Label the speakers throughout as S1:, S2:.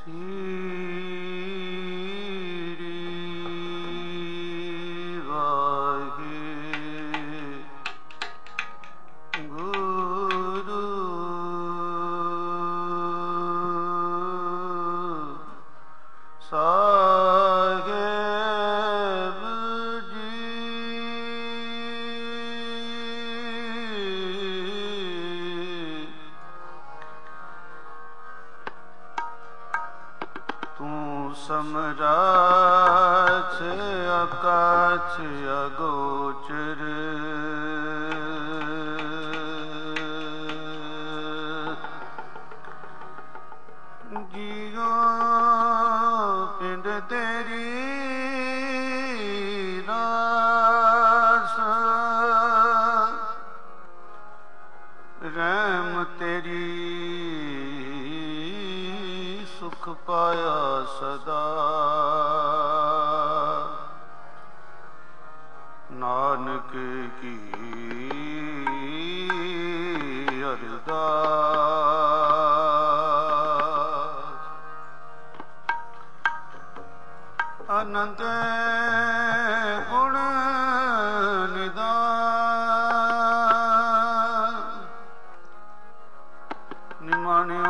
S1: ਸਮਰਾਟ ਆਕਾਸ਼ ਅਗੋਚਰ ਜੀਓ ਪਿੰਡ ਤੇਰੀ ਰਾਸ ਰਹਿਮ ਤੇਰੀ ਸੁਖ ਪਾਇਆ ਸਦਾ ਨਾਨਕ ਕੀ ਅਰਦਾਸ ਅਨੰਤ ਗੁਣ ਨਿਦਾਨ ਨਿਮਾਣਿਓ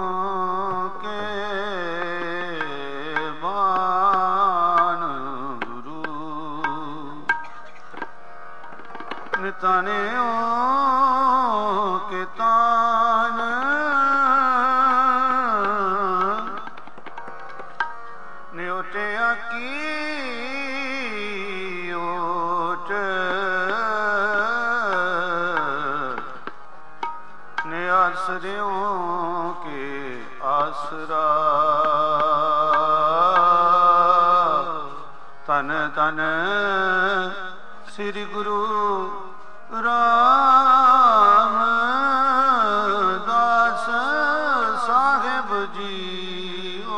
S1: ਤਾਨਿਓ ਕੇ ਤਾਨ ਨਿਉਟਿਆ ਕੀ ਓਟ ਨਿਆਸਰਿਓ ਕੇ ਆਸਰਾ ਤਨ ਤਨ ਸ੍ਰੀ ਗੁਰੂ ਰਾਮਦਾਸ ਸਾਹਿਬ ਜੀਓ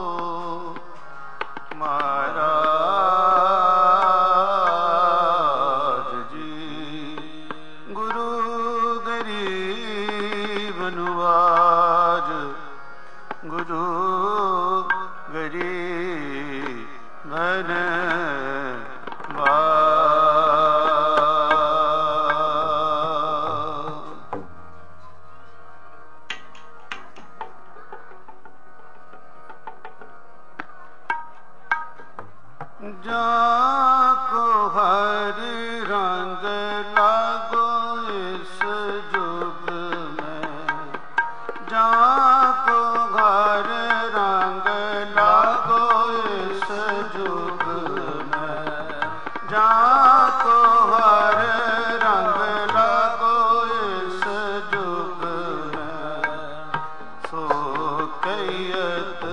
S1: ਮਹਾਰਾਜ ਜੀ ਗੁਰੂ ਗਰੀਬ ਨਵਾਜ ਗੁਰੂ ਗਰੀਬ ਧਨ जाको हर रंग लागो इस जुग में जाको हर रंग लागो इस जुग में जाको हर रंग लागो इस जुग में सो कैयत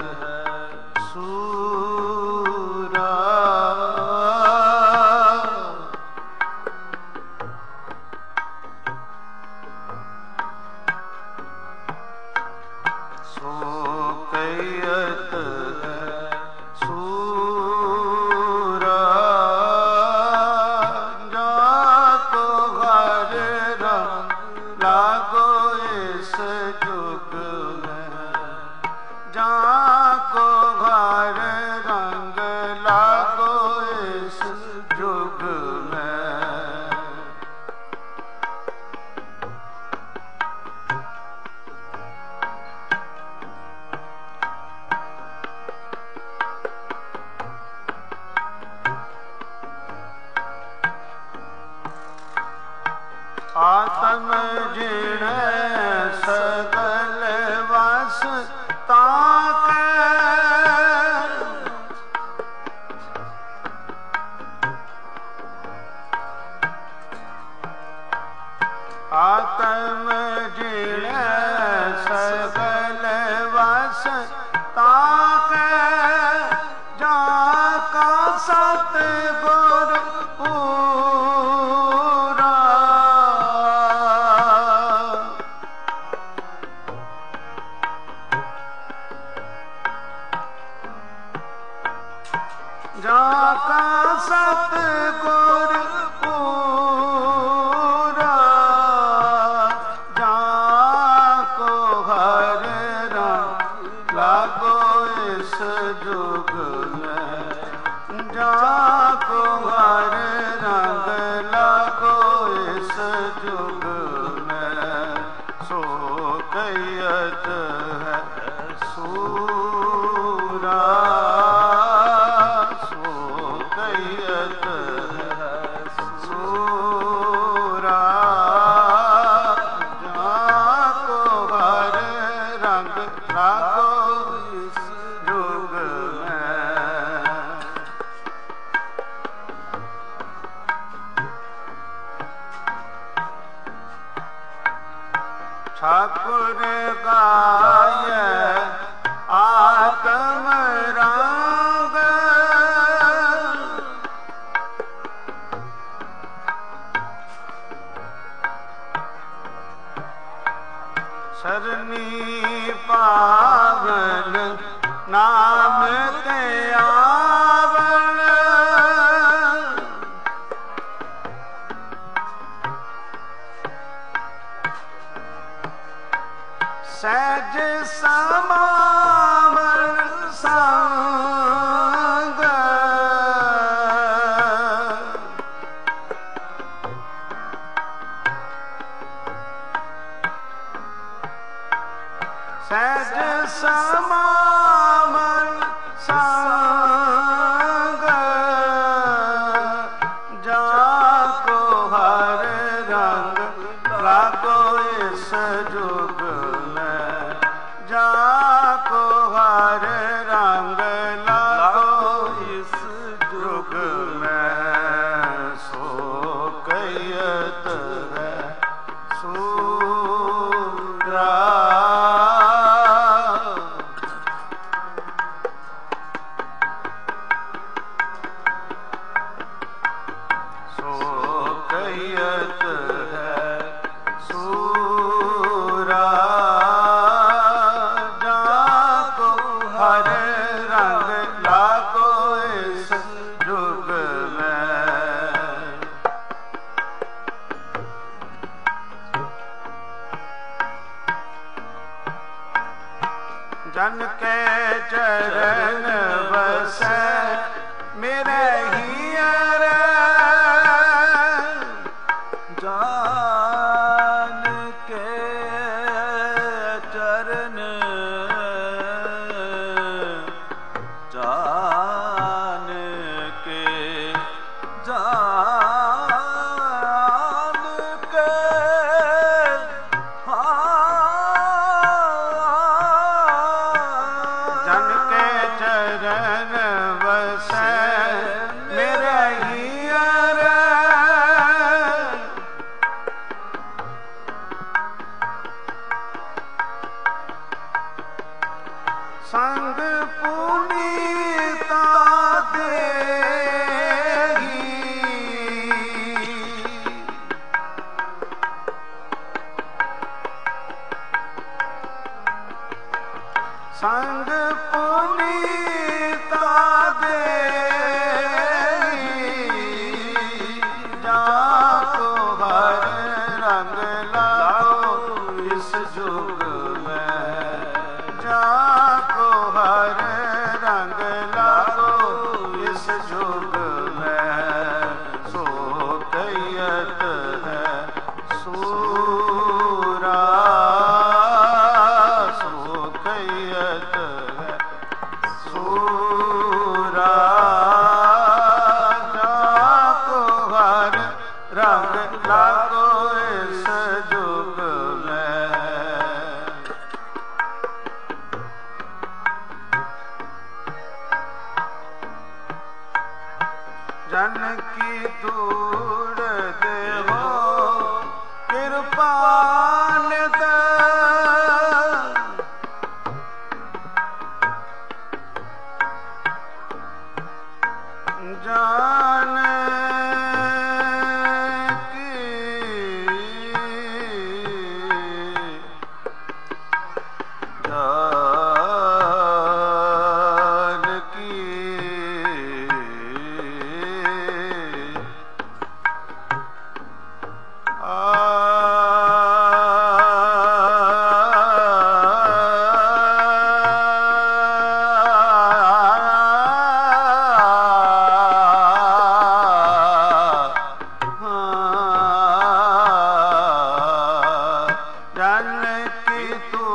S1: आत्म जिण सगल वस ताके आत्म जिण सगल वस ताके जाका सतगुर जाका सतगुर पूरा जाको हर रंग लागो कैयत है सूरा सो कैयत है सूरा जाको हर रंग लागो इस जुग में। ठाकुर गाय आत्म रंग सरनी पावन नाम ते आवन सहज समावन संग सहज समावन संग जाको हर रंग लागो इस जुग में। जाको हर रंग लागो इस जुग में सो कैयत है सूरा सो कैयत है सूरा जाको हर रंग लागो इस जुग में। जन के चरण बसै मेरे हियर
S2: जान के चरण जान के जान के
S1: जन के चरण बसै मेरे हियर संग पुनीता देही संग पुनीता देही जाको हर रंग लागो इस जुग में। जाको हर रंग लागो इस जुग में सो कैयत है सूरा सो कैयत है सूरा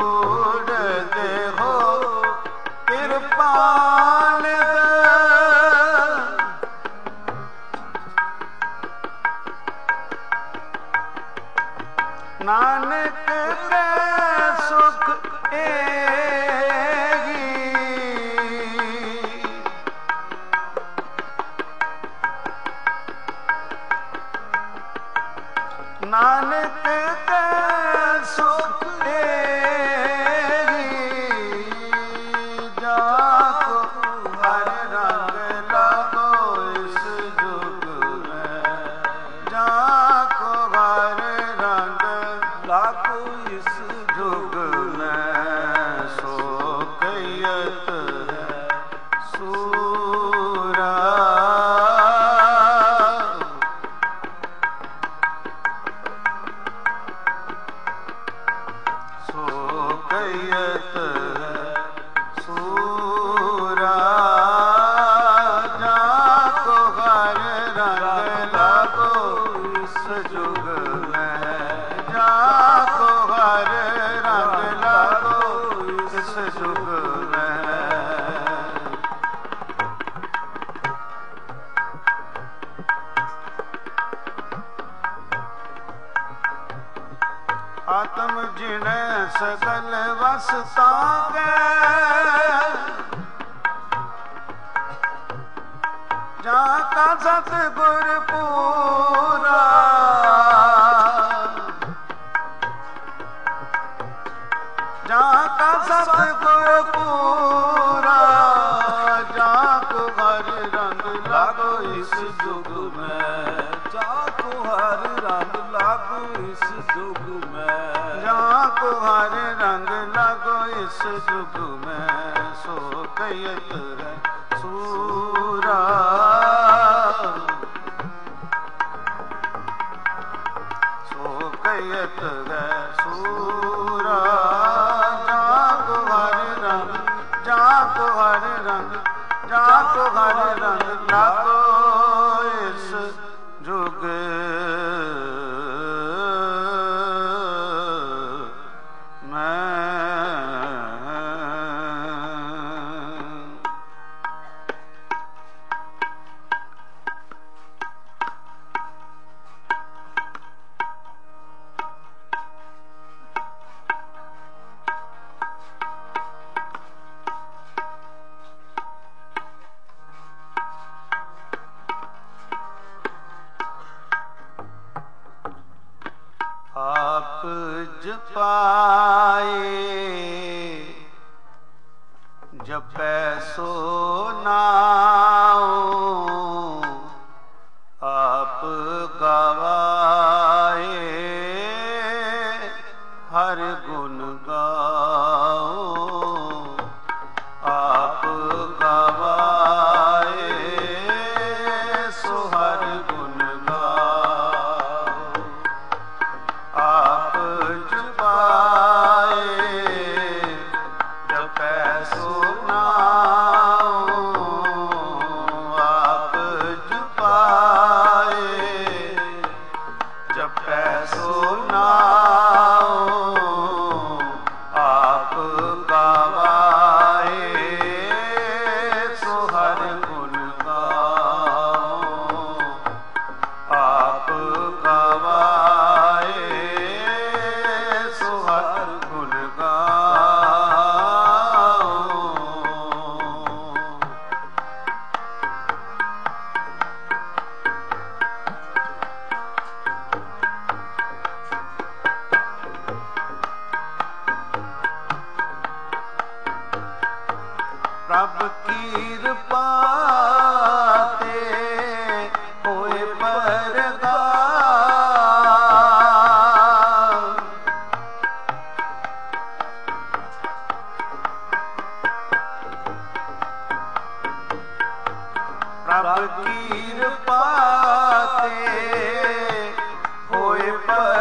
S1: ਨਾਨਕ ਕੇ ਸੁਖ ਏਹੀ ਨਾਨਕ ਕੇ ਸੁਖ ਏਹੀ ਜਾ ਕੋ ਹਰ ਰੰਗ ਲਾਗੋ ਇਸ ਜੁਗ ਮੈਂ ਜਾ ਕੋ ਹਰ ਰੰਗ
S2: ਲਾਗੋ ਇਸ
S1: ਜੁਗ ਮੈਂ ਸੋ ਕਈਤ ਹੈ ਸੂਰਾ ਸੋ ਕਈਤ ਹੈ ਸੂਰਾ ਜਾ ਕੋ ਹਰ ਰੰਗ ਲਾਗੋ ਇਸ ਜੁਗ ਮੈਂ ਜਾ ਕੋ ਹਰ ਰੰਗ ਲਾਗੋ ਇਸ ਜੁਗ ਮੈਂ ਆਤਮ ਜਿਣ ਸਗਲ ਵਸਤਾ ਕੈ ਜਾ ਕਾ ਸਤ ਗੁਰ ਪੂਰਾ ਜਾ ਕਾ ਸਤ ਗੁਰ ਪੂਰਾ ਜਾ ਕੋ ਹਰ ਰੰਗ ਲਾਗੋ ਇਸ ਜੁਗ ਮੈਂ
S2: ਜਾ ਕੋ ਹਰ ਰੰਗ ਲਾਗੋ ਇਸ ਜੁਗ ਮੈਂ
S1: ਜਾ ਕੋ ਹਰ ਰੰਗ ਲਾਗੋ ਇਸ ਜੁਗ ਮੈਂ ਸੋ ਕਈਤ ਹੈ ਸੂਰਾ ਸੋ ਕਈਤ ਹੈ ਸੂਰਾ ਜਾ ਕੋ ਹਰ ਰੰਗ ਜਾ ਕੋ ਹਰ ਰੰਗ ਜਾ ਕੋ ਹਰ ਰੰਗ ਲਾਗੋ ਇਸ ਜੁਗ ਆਪ ਜਪਾਏ ਜਪੈ ਸੋ ਨਾਉ ਆਪ ਗਵਾਏ ਹਰ ਗੁਣ ਗਾਓ ਆਪ ਗਵਾਏ ਸੋ ਹਰ ਗੁਣ ਗਾਓ ਆਪ ਜਪਾਏ ਜਪੈ ਸੋ ਨਾਉ ਆਪ ਜਪਾਏ ਜਪੈ ਸੋ ਨਾਉ ਆਪ ਗਵਾਏ ਸੋ ਹਰ ਗੁਣ ਗਾਓ ਆਪ ਗਵਾਏ ਸੋ ਹਰ ਗੁਣ ਗਾਓ ਪ੍ਰਭ ਕਿਰਪਾ ਤੇ ਹੋਏ ਪਰਗਾਸ ਪ੍ਰਭ ਕਿਰਪਾ ਤੇ ਹੋਏ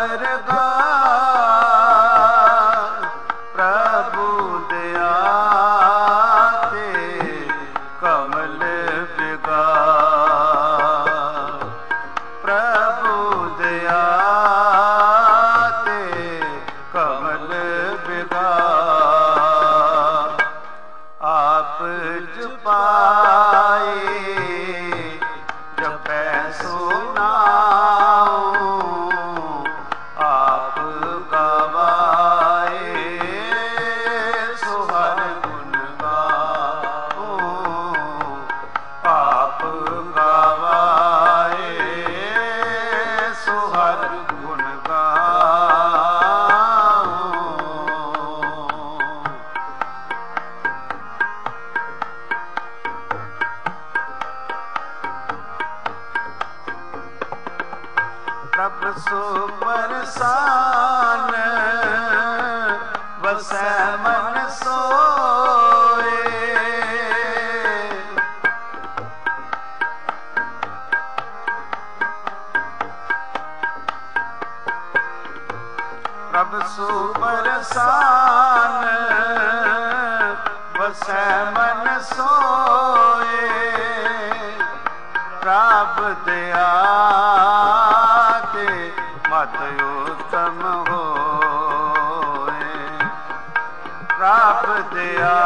S1: ਪਰਗਾਸ ਪ੍ਰਭੂ ਦਇਆ ਤੇ ਕਮਲ ਵਿਗਾਸ ਪ੍ਰਭੂ ਦਇਆ ਤੇ ਕਮਲ ਵਿਗਾਸ ਜਪਾਏ ਜਪੈ ਸੋ ਨਾਉ ਆਪ ਗਵਾਏ ਸੋ ਹਰ ਗੁਣ ਗਾਓ ਆਪ ਗਵਾਏ ਸੋ ਹਰ ਗੁਣ ਪ੍ਰਭ ਸੋ ਪਰਸਾਨ ਵਸੈ ਮਨ ਸੋਏ ਪ੍ਰਭ ਸੋ ਪਰਸਾਨ ਵਸੈ ਮਨ ਸੋਏ ਪ੍ਰਭ ਦਇਆ ਮਤ ਉਤਮ ਹੋਏ ਪ੍ਰਭ ਦਇਆ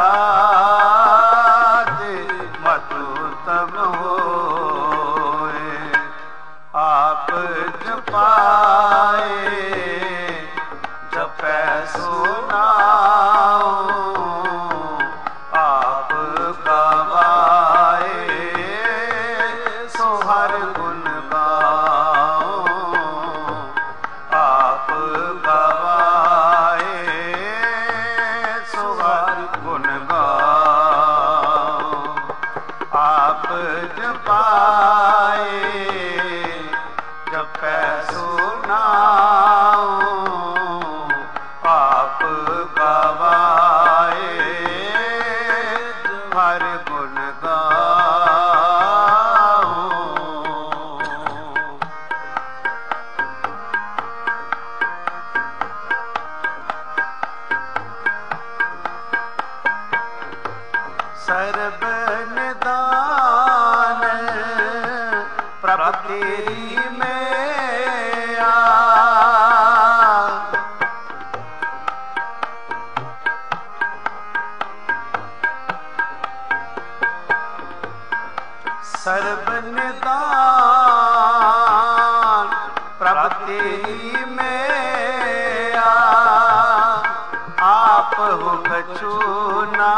S1: ਤੇ ਮਤ ਉਤਮ ਹੋਏ ਆਪ ਜਪਾਏ ਜਪੈ ਸੋ ਨਾਉ ਆਪ ਗਵਾਏ ਸੋ ਹਰ ਗੁਣ ਗਾਓ ਆਪ ਗਵਾਏ ਸੋ ਹਰ ਗੁਣ ਗਾਓ ਆਪ ਜਪਾਏ ਜਪੈ ਸੋ ਨਾਉ ਆਪ ਗਵਾਏ ਹਰ ਗੁਣ ਗਾਓ ਸਰਬ ਨਿਦਾਨ ਪ੍ਰਭ ਤੇਰੀ ਮੈया ਸਰਬ ਨਿਦਾਨ ਪ੍ਰਭ ਤੇਰੀ ਮੈया ਆਪ ਹੋ ਕਛੂ ਨਾ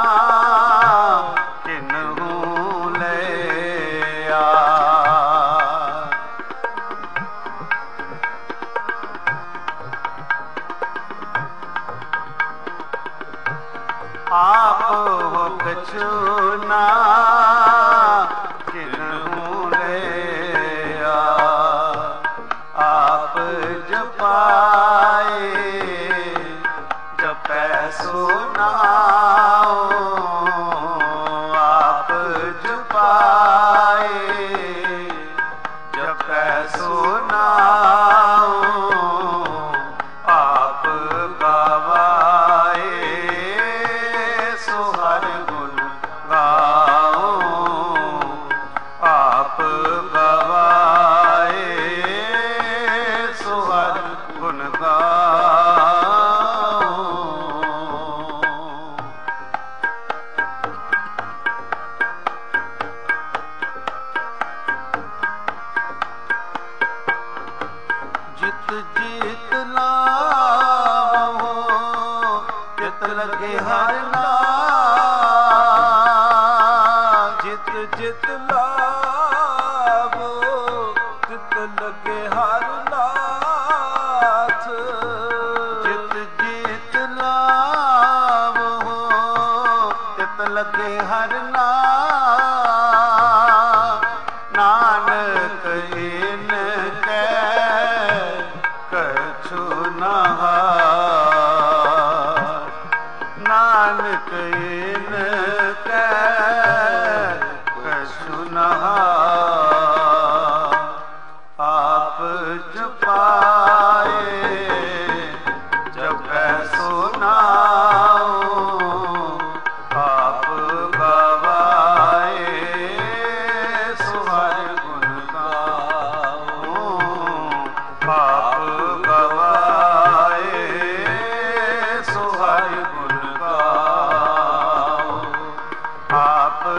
S1: ਕਿਨਹੂ ਲਿਆ ਆਪ ਹੋ ਕਛੂ ਨਾ ਕਿਨਹੂ ਲਿਆ ਆਪ ਜਪਾਏ ਜਪੈ ਸੋ ਨਾਉ ਆਪ ਜਪਾਏ ਜਪੈ ਸੋ ਨਾਉ ਆਪ ਗਵਾਏ ਸੋ ਹਰ ਗੁਣ ਗਾਓ ਆਪ ਗਵਾਏ ਸੋ ਹਰ ਗੁਣ ਗਾਓ ਜਿਤ ਜਿਤ ਲਾਵੋ ਤਿਤ ਲਗੇ ਹਰ ਨਾਮ ਜਿਤ ਜਿਤ ਲਾਵੋ ਤਿਤ ਲਗੇ ਹਰ ਨਾਥ ਜਿਤ ਜਿਤ ਲਾਵੋ ਤਿਤ ਲਗੇ ਹਰ ਨਾਮ ਨਾਨਕ ਇਨ ਕੈ ਕਛੂ ਨਾ ਨਾਨਕ ਇਨ ਕੈ ਕਛੂ ਨਾ ਆਪ ਜਪਾਏ ਜਪੈ ਸੋ ਨਾਉ ਆਪ ਗਵਾਏ ਸੋ ਹਰ ਗੁਣ ਗਾਓ ਆਪ ਗਵਾਏ ਸੋ ਹਰ ਗੁਣ ਗਾਓ ਆਪ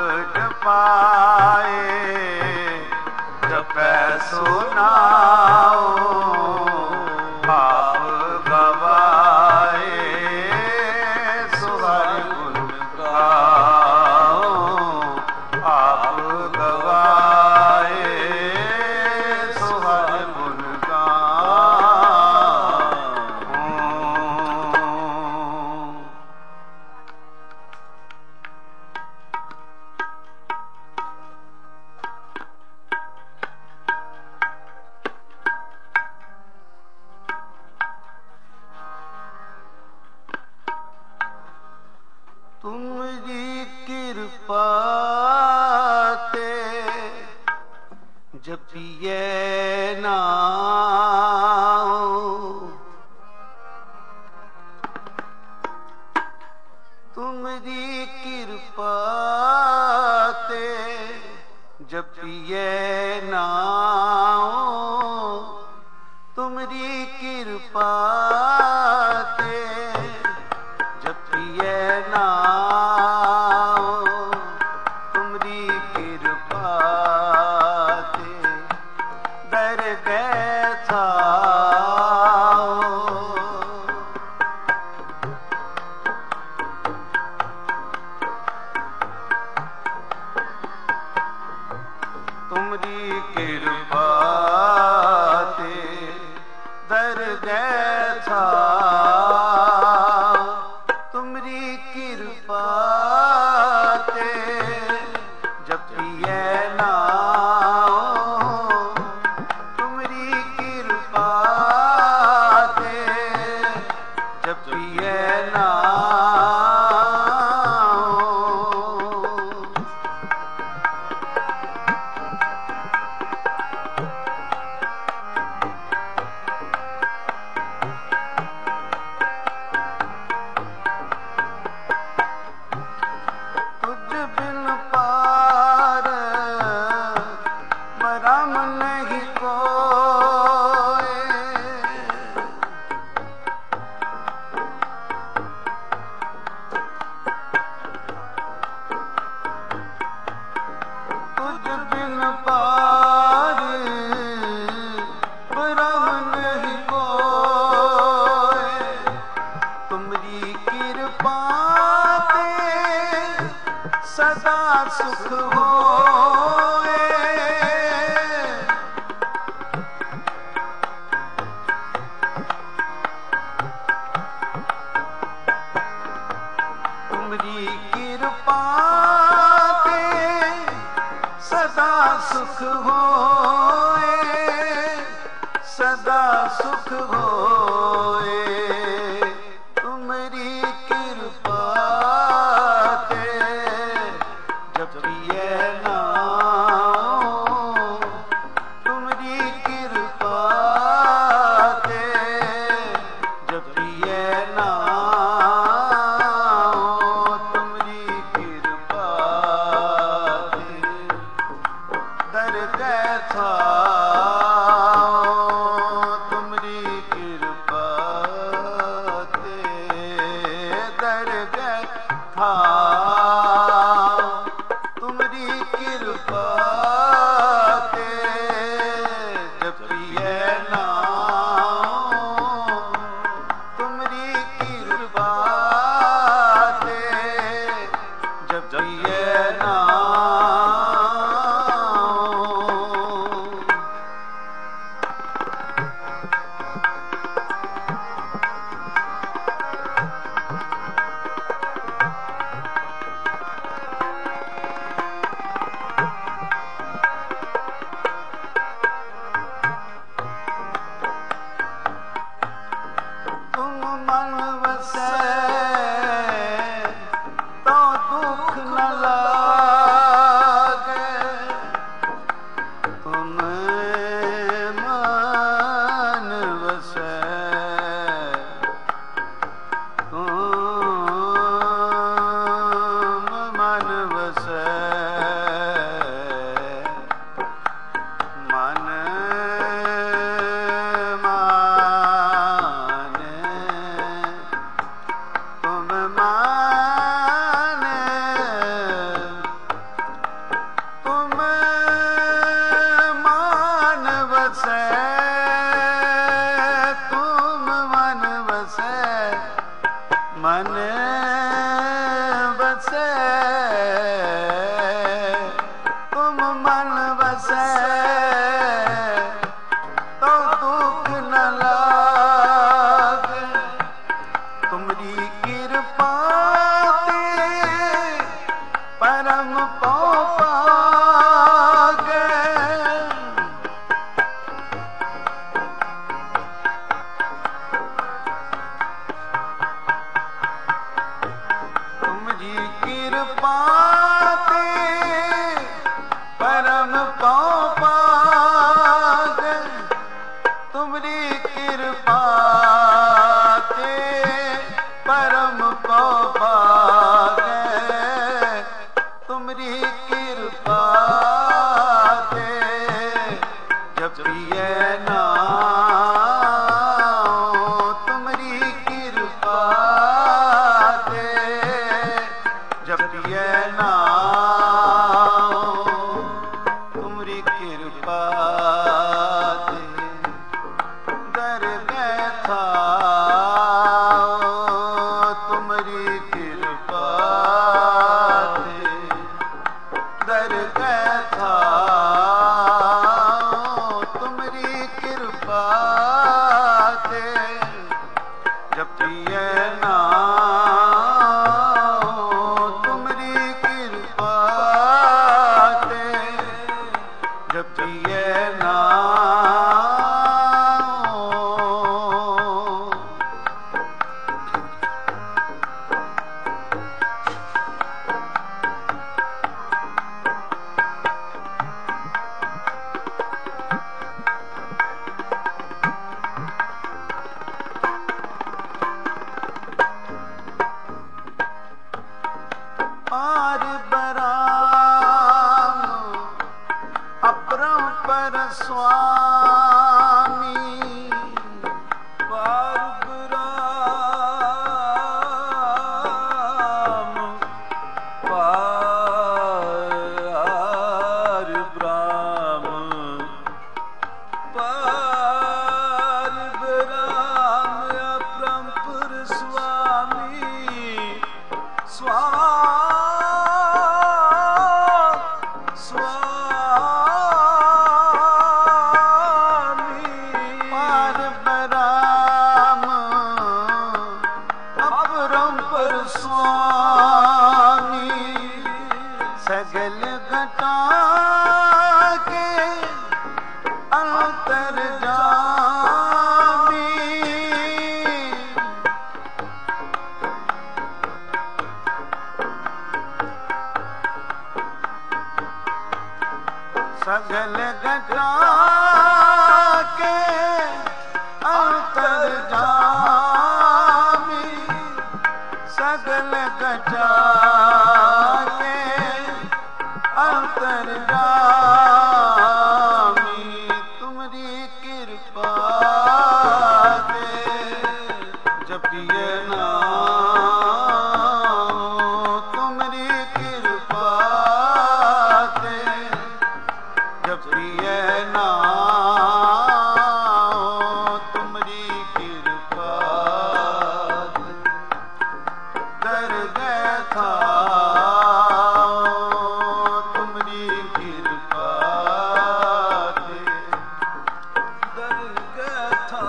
S1: तुमरी कृपा ते जपिए नाम, तुमरी कृपा ते जपिए नाम, तुमरी कृपा ते जपिए नाम, तुमरी कृपा ते दरगह था। तुमरी कृपा ते दरगह था, तुमरी कृपा ते जपिए नाम, तुमरी कृपा ते जपिए नाम। तुझ बिन पार बरम नहीं कोई, तुझ बिन पार बरम नहीं कोई, तुमरी कृपा ते सदा सुख होए, तुमरी कृपा ते सदा सुख होए, सदा सुख होए, तुमरी कृपा ते जपिए नाम, तुमरी कृपा ते जपिए नाम, तुमरी कृपा ते दरगह था, तुमरी कृपा ते दरगह था, तुमरी कृपा ते जपिए नाम, तुमरी कृपा ते जपिए नाम। तुम मन बसे तो दुख न लागे, तुम मन बसे, तुम मन बसे, मन माने, तुम माने, तुम मान बसे, तुम मन बसे, मन बसे, तुम मन बसे, तो दुख न लागे, तुमरी कृपा ते परम पौ पागे, तुमरी पाते परम पाओ पागे तुमरी कृपा ते परम पाओ पागे तुमरी कृपा ते जपिए नाम तुमरी कृपा ते जपिए नाम तुमरी कृपा ते दर बैठा तुमरी कृपा ते दर बैठा तुमरी कृपा ते जपिए नाम तुमरी कृपा ते जपिए नाम पार बराम अपरंपर स्वामी
S2: पार ब्रह्म पार ब्रह्म पार ब्रह्म अपरंपर स्वामी स्वामी
S1: पार बराम अपरंपर स्वामी सगल घटा के अंतर जामी सगल घटा के अंतर जामी सगल घटा के अंतर जामी तुमरी कृपा ते जपिए नाम तुमरी कृपा ते जपिए नाम तुमरी कृपा दर बैठा तुमरी कृपा
S2: दरगथा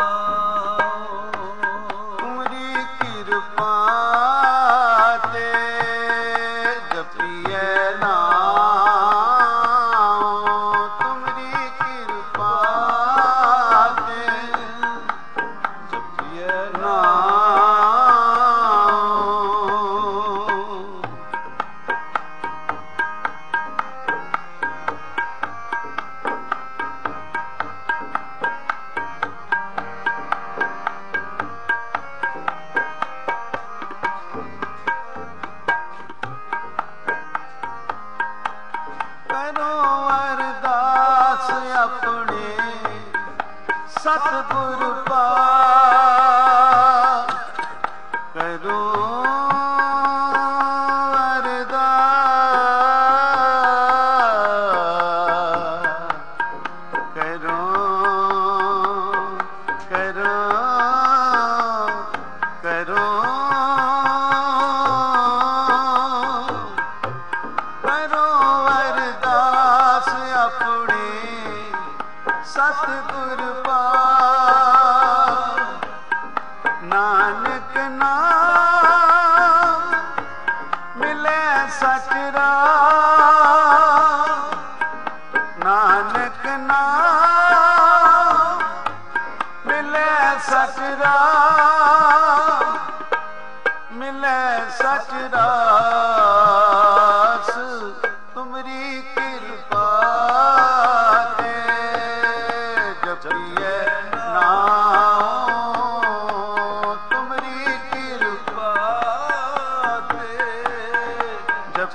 S1: तुमरी कृपा ते जपिए नाम तुमरी कृपा ते जपिए नाम करो अरदास अपने सतगुर पा करो अरदास करो करो करो करो अरदास अपने सतगुर पा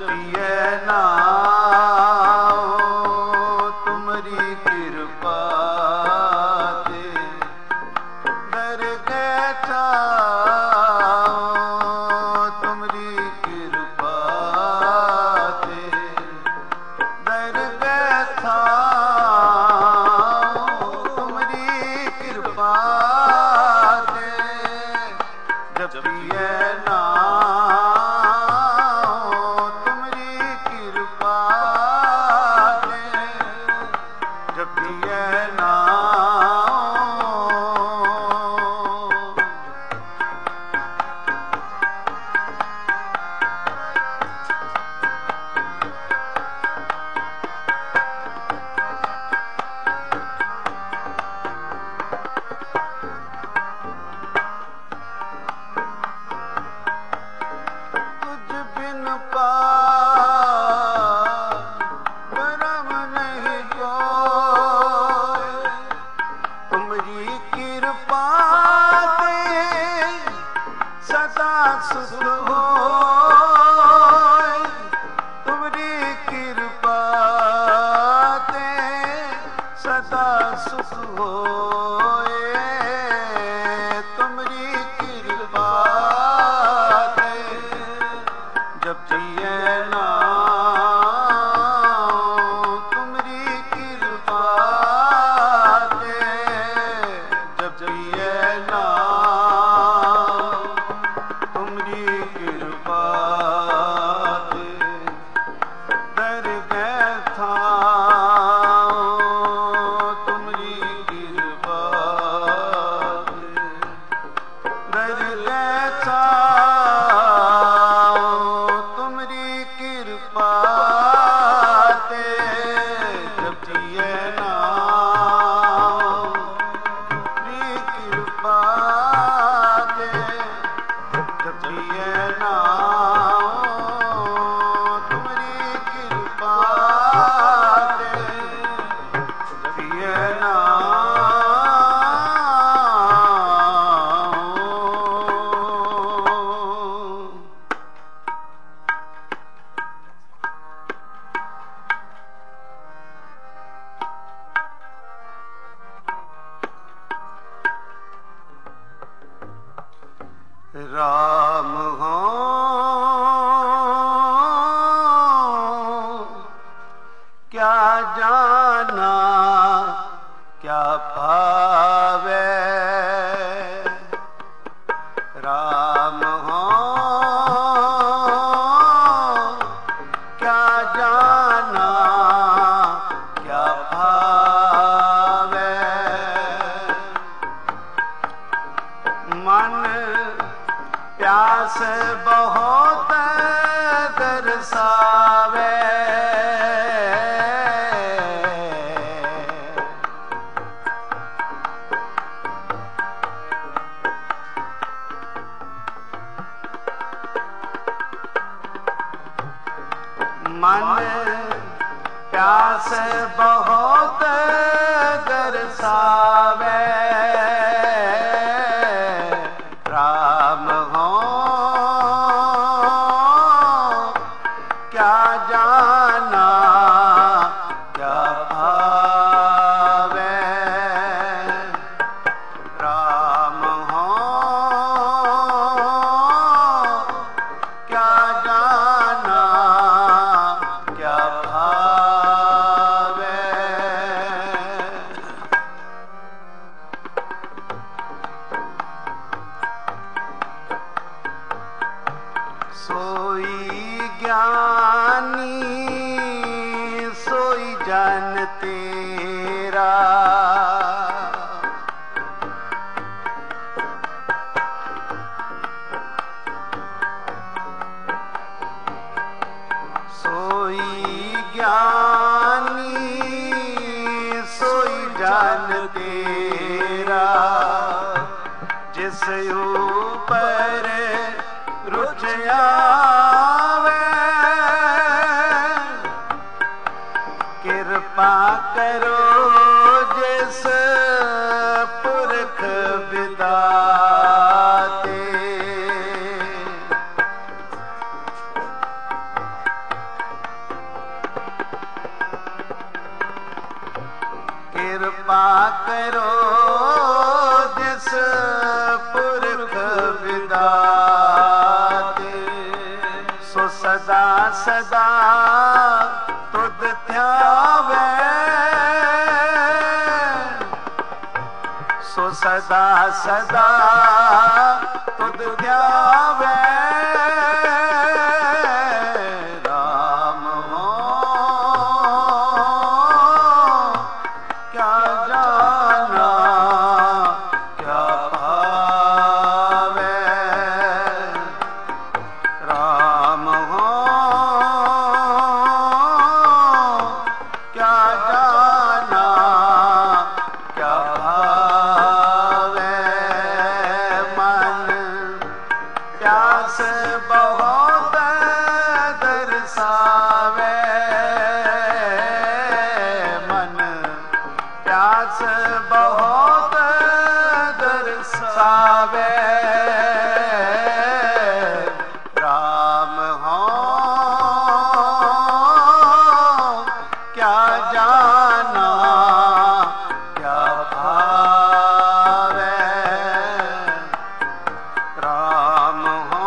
S1: जपिए नाम तुमरी कृपा ते दरगह ठाओ तुमरी कृपा ते दरगह ठाओ तुमरी कृपा ते जपिए राम हो क्या जाना क्या पावे राम हो क्या जाना क्या पावे मन प्यास बहुत दरसावे मन प्यास बहुत दरसावे राम हो क्या जाना क्या भावे राम हो क्या जाना क्या भावे सोई ज्ञानी सोई जन तेरा सोई ज्ञानी सोई जन तेरा जिस ऊपर रुच आवे कृपा करो जिस पुरख विदाते ਕਿਰਪਾ ਕਰੋ ਜਿਸ ਪੁਰਖ ਵਿਦਾਤੇ ਸੋ ਸਦਾ ਸਦਾ ਤੁਧ ਧਿਆਵੇ ਸੋ ਸਦਾ ਸਦਾ ਤੁਧ ਧਿਆਵੇ ਰਾਮ ਹੋ ਕਿਆ ਜਾਣਾ ਕਿਆ ਭਾਵੇ ਰਾਮ ਹੋ ਕਿਆ ਜਾਣਾ ਕਿਆ ਭਾਵੇ ਮਨ ਪਿਆਸ ਬਹੁਤ ਦਰਸਾਵੇ ਮਨ ਪਿਆਸ ਬਹੁਤ ਦਰਸਾਵੇ ਰਾਮ ਹੋ ਕਿਆ ਜਾਣਾ ਕਿਆ ਭਾਵੇ ਰਾਮ ਹੋ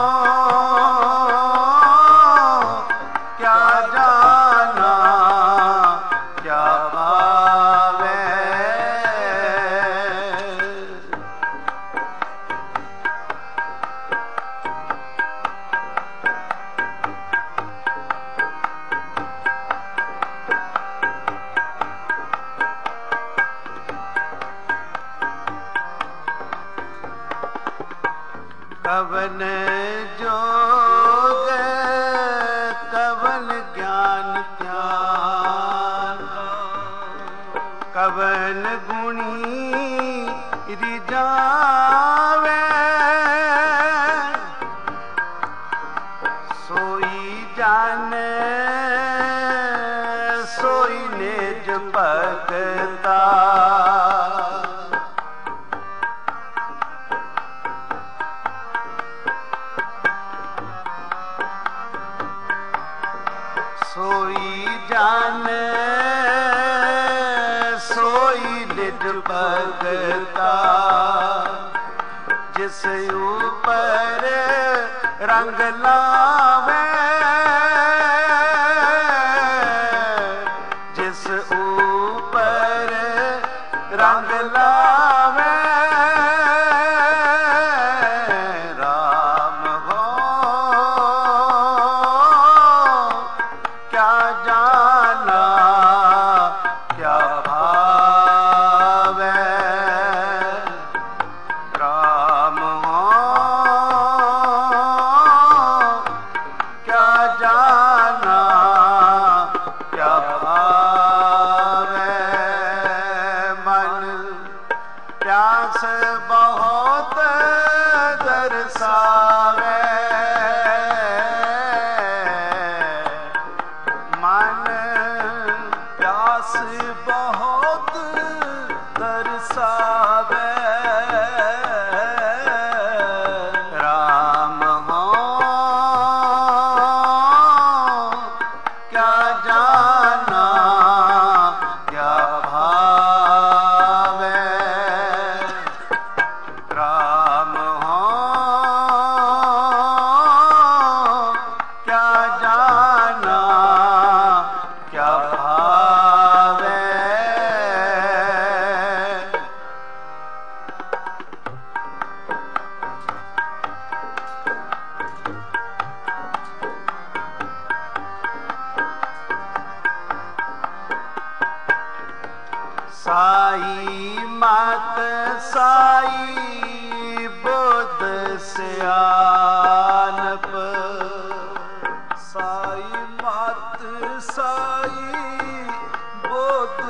S1: ਕਿਆ ਜਾਣਾ ਕਿਆ ਭਾਵੇ कवन जोग कवन ज्ञान ध्यान कवन गुणी रिझावे सोई जाने सोई निज भगता सोई जाने सोई निज भगता जिस ऊपर रंग लावे जिस ऊपर रंग लावे राम हो क्या जाना क्या भावे राम हो क्या जाना क्या भावे मन प्यास बहुत दरसावे मन प्यास बहुत दरसावे राम हो क्या जाना क्या भावे राम हो क्या जाना क्या भावे साई मत साई बुद्ध सियानप साई मत साई बुद्ध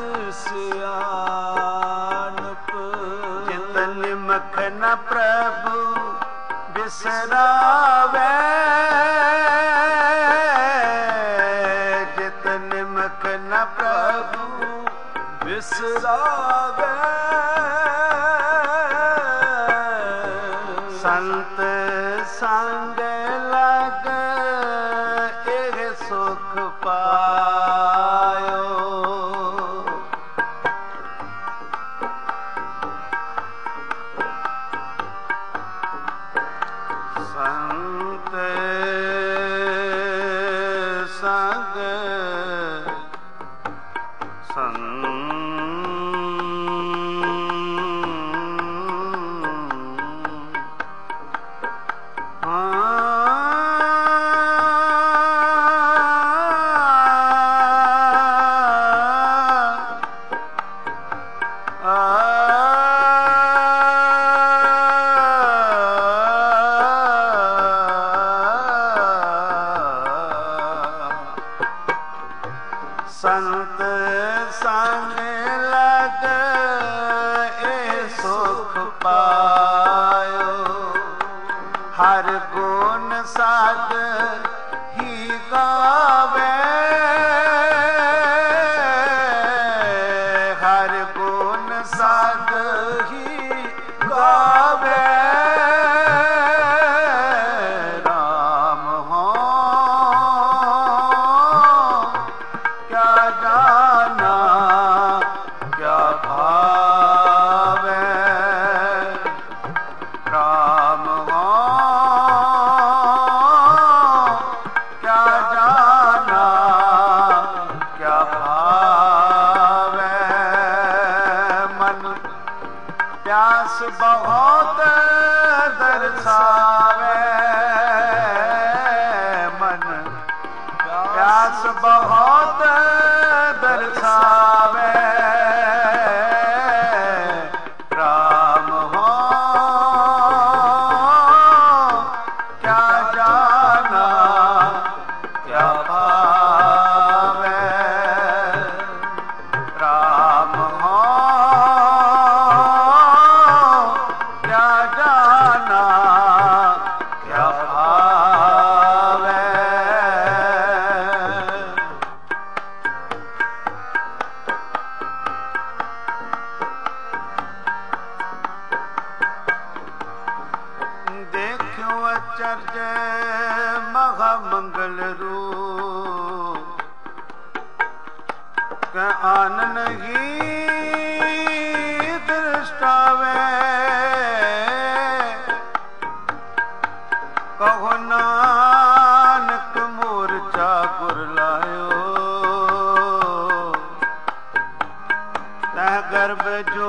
S1: सियानप जित निमख न प्रभु बिसरावे जित निमख न प्रभु बिसरावे संत संग लग एह सुख पायो लग संत संग लग ए सुख पायो, हर गुण सद ही गावे, हर गुण सद ही गावे। राम हो क्या जाना क्या भावे, राम हो क्या जाना क्या भावे। मन प्यास बहुत दर्शावे, मन प्यास बहुत दर्शावे। राम हो क्या जाना क्या भावे, राम हो क्या जाना क्या भावे। देखो आचर्य महामंगल रूप, के आन नहीं दृष्टावे। कहो नानक मूर्छा गुर लायो, तह गर्भ जो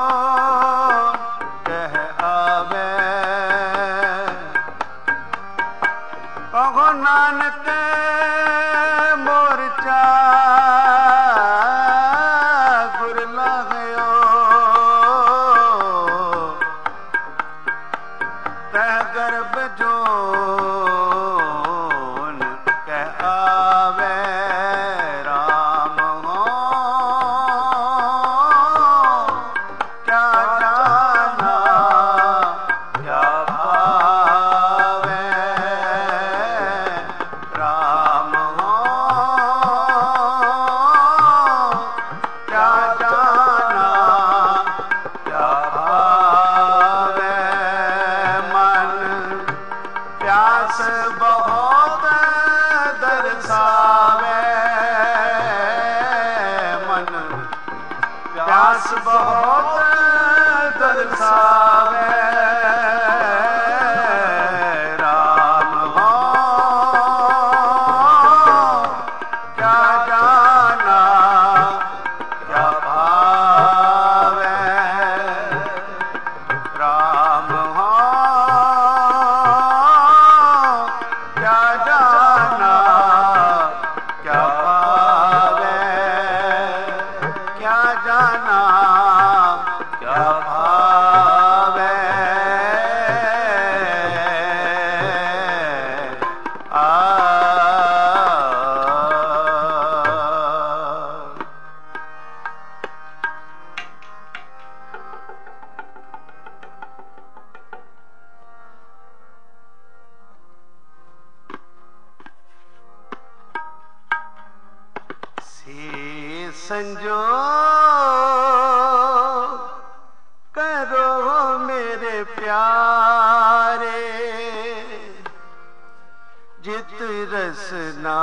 S1: कह आवे। कहो नानक मोर्चा गुर लायो, तह गर्भ जोन कह आवे। राम हो क्या जाना क्या भावे, राम हो क्या जाना क्या भावे। मन प्यास बहुत दर्शावे, मन प्यास बहुत दर्शावे। राम हो क्या जाना क्या भावे, राम हो क्या जाना क्या भावे, क्या जाना क्या भावे। संजोग करो मेरे प्यारे, जित रसना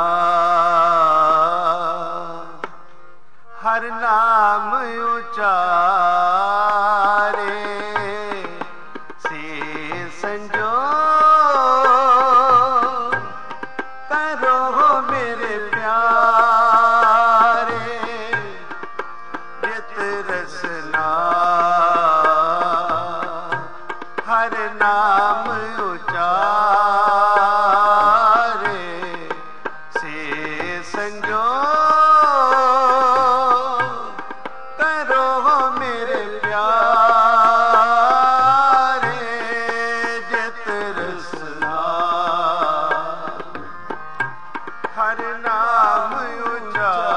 S1: हर नाम उचारे। से संजोग करो मेरे प्यारे, ਹਰ ਨਾਮ ਉਚਾਰੇ।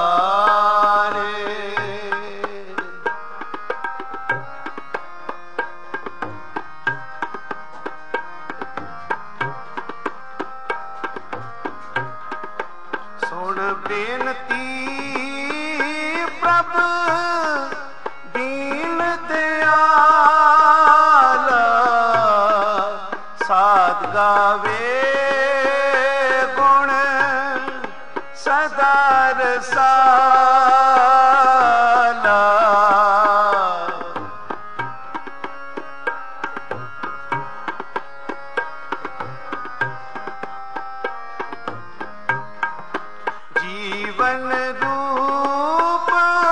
S1: ਸੁਣ ਬੇਨਤੀ ਪ੍ਰਭ ਦੀਨ ਦਿਆਲਾ, ਸਾਧ ਗਾਵੇ ਗੁਣ ਸਦਾ ਰਸਾਲਾ। ਜੀਵਨ ਰੂਪ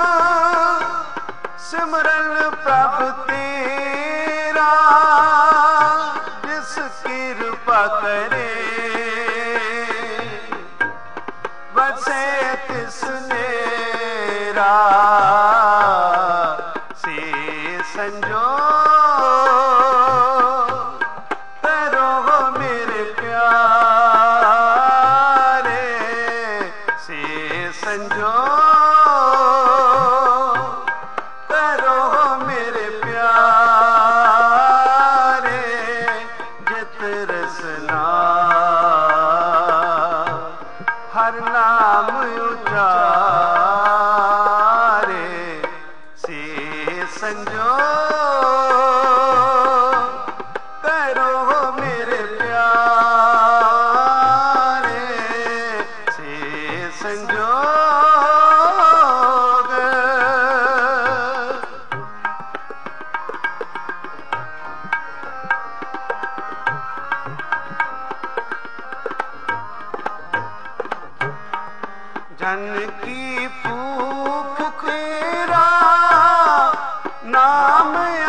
S1: ਸਿਮਰਨ ਪ੍ਰਭ ਤੇਰਾ, ਜਿਸ ਕਿਰਪਾ ਕਰੇ ਵਸੇ ਤਿਸ ਨੇਰਾ। ਸੇ ਸੰਜੋਗ ਕਰੋ ਮੇਰੇ ਪਿਆਰੇ, ਸੇ ਸੰਜੋਗ ਕਰੋ ਮੇਰੇ ਪਿਆਰੇ। ਜਿਤ ਰਸਨਾ ਹਰ ਨਾਮ ਉਚਾਰੇ, ਸੇ ਸੰਜੋਗ ਕਰੋ ਮੇਰੇ ਪਿਆਰੇ, ਸੇ ਸੰਜੋਗ। जन की भूख तेरा नाम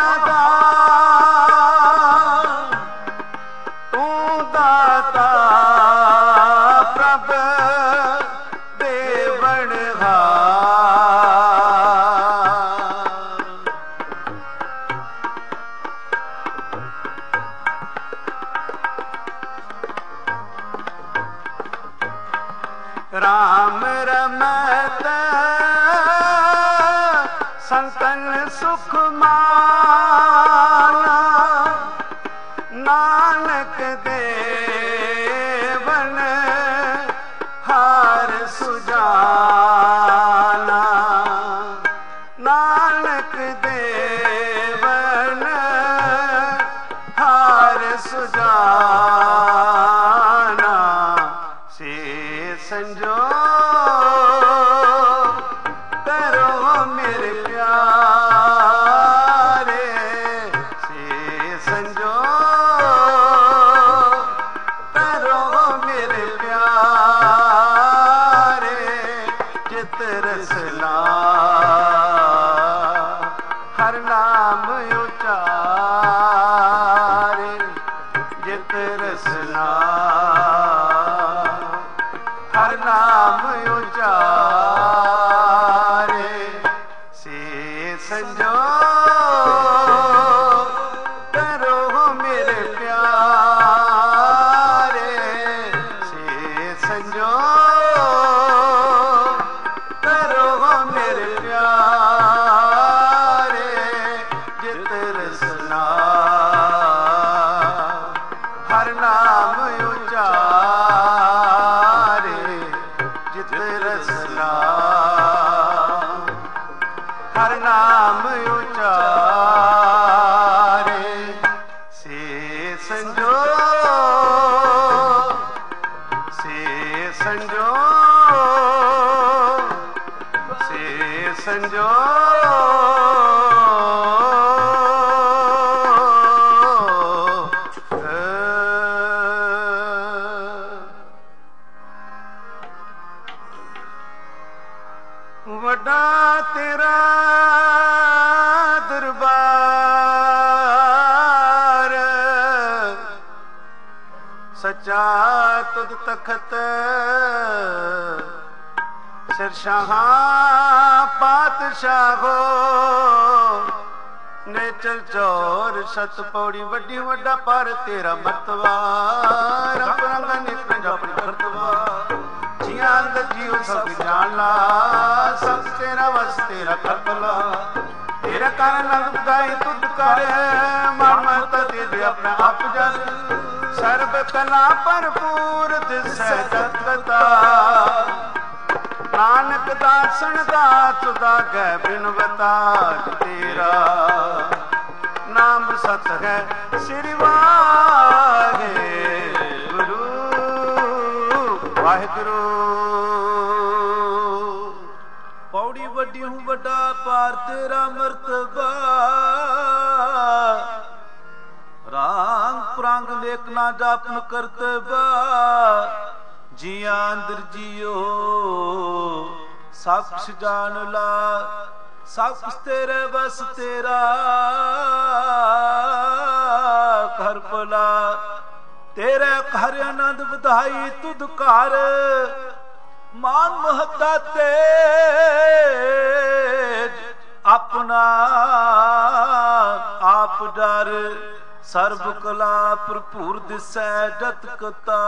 S1: आधार, तू दाता प्रभ देवनहार। राम रमत संतन सुख माना, नानक देवन हार सुजाना। नानक देवन हार सुजाना। से संजोग करो मेरे प्यारे, से संजोग करो मेरे प्यारे। चित रसना हर नाम उचारे, जित रसना हर नाम उचारे। से संजोग करो मेरे प्यारे, से संजोग करो मेरे प्यारे। जित रसना हर नाम उचारे, जित रसना हर नाम उचारे। से संजोग, से संजोग, से संजोग। वड्डा तेरा दरबार, सच्चा तुद तखत सिरशाह पातशाहो। नेचर चौर सत पौड़ी वड्डी वड्डा पर तेरा मतवा, रब रंगा नित जप करतवा। ਦੁਨੀਆ ਅੰਦਰ ਜੀਉ ਸਭ ਜਾਣਾ, ਸਭ ਤੇਰਾ ਵਸ ਤੇਰਾ ਕਪਲਾ, ਤੇਰਾ ਕਰਨ ਨੰਦ ਬਦਾਈ ਤੁਧ ਕਰ, ਮਨ ਮਤ ਦੇ ਆਪਣੇ ਆਪ ਜਨ, ਸਰਬ ਕਲਾ ਭਰਪੂਰ ਦਿਸੈ ਜਗਤਾ, ਨਾਨਕ ਦਾਸਨ ਦਾਤ ਦਾਗੈ ਬਿਨਵਤਾ, ਤੇਰਾ ਨਾਮ ਸਤ ਹੈ ਸ੍ਰੀ ਵਾਹਿਗੁਰੂ, ਵਾਹਿਗੁਰੂ।
S2: ਪੌੜੀ ਵੱਡੀ ਹੂੰ ਵੱਡਾ ਪਾਰ ਤੇਰਾ ਮਰਤਬਾ, ਰਾਂਗ ਪ੍ਰਾਂਗ ਲੇਖ ਨਾ ਜਾਪਨ ਕਰਤਬਾ, ਜੀਆਂ ਅੰਦਰ ਜੀਓ ਸਭ ਕੁਛ ਜਾਣ ਲਾ, ਸਭ ਕੁਛ ਤੇਰੇ ਬਸ ਤੇਰਾ ਘਰ ਭਲਾ, ਤੇਰੇ ਘਰ ਆਨੰਦ ਵਧਾਈ ਤੁਧ ਘਰ, ਮਾਨ ਮਹੱਤਾ ਤੇਜ ਆਪਣਾ ਆਪ ਡਰ, ਸਰਬ ਕਲਾ ਭਰਪੂਰ ਦਿਸੈ ਜਤ ਕਤਾ,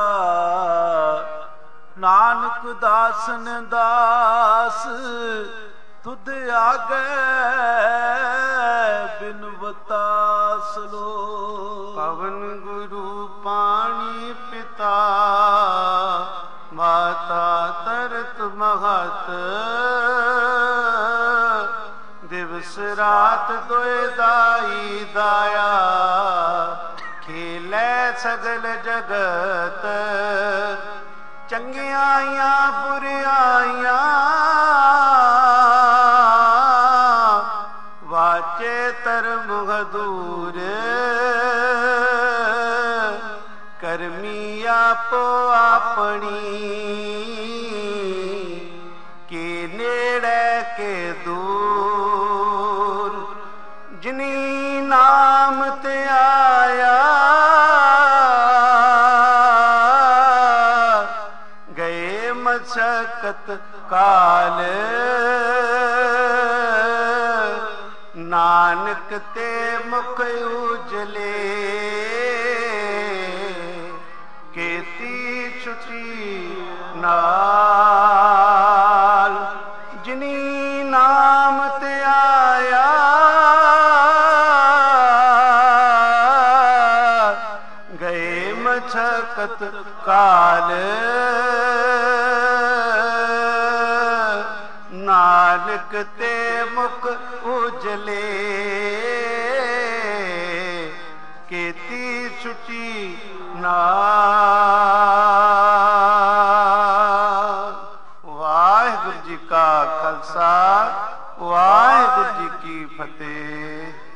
S2: ਨਾਨਕ ਦਾਸਨ ਦਾਸ ਤੁਧ ਆਗੈ ਬਿਨਵਤਾ ਸਲੋ।
S1: ਪਵਨ ਗੁਰੂ ਪਾਣੀ ਪਿਤਾ, ਮਾਤਾ ਤਰਤ ਮਹਤ, ਦਿਵਸ ਰਾਤ ਦੋਇ ਦਾਈ ਦਾਇਆ, ਖੇਲੇ ਸਗਲ ਜਗਤ, ਚੰਗਿਆਈਆਂ ਬੁਰਿਆਈਆਂ, ਵਾਚੇ ਧਰਮ ਹਦੂਰ, ਕਰਮੀ ਆਪੋ ਆਪਣੀ, ਕੇ ਨੇੜੇ ਕੇ ਦੂਰ, ਜਿਨੀ ਨਾਮ ਤੇ ਆਇਆ, ਗਏ ਮਸ਼ਕਤ ਕਾਲ, ਨਾਨਕ ਤੇ ਮੁਖ ਉਜਲੇ, ਕੀਤੀ ਛੁਟੀ ਨਾਲ, ਜਿਨੀ ਨਾਮ ਤੇ ਆਇਆ, ਗਏ ਮਸ਼ਕਤ ਕਾਲ, ਨਾਨਕ ਤੇ ਮੁਖ ਉਜਲੇ, ਕੀਤੀ ਛੁਟੀ ਨਾਲ। ਵਾਹਿਗੁਰੂ ਜੀ ਕਾ ਖਾਲਸਾ, ਵਾਹਿਗੁਰੂ ਜੀ ਕੀ ਫਤਿਹ।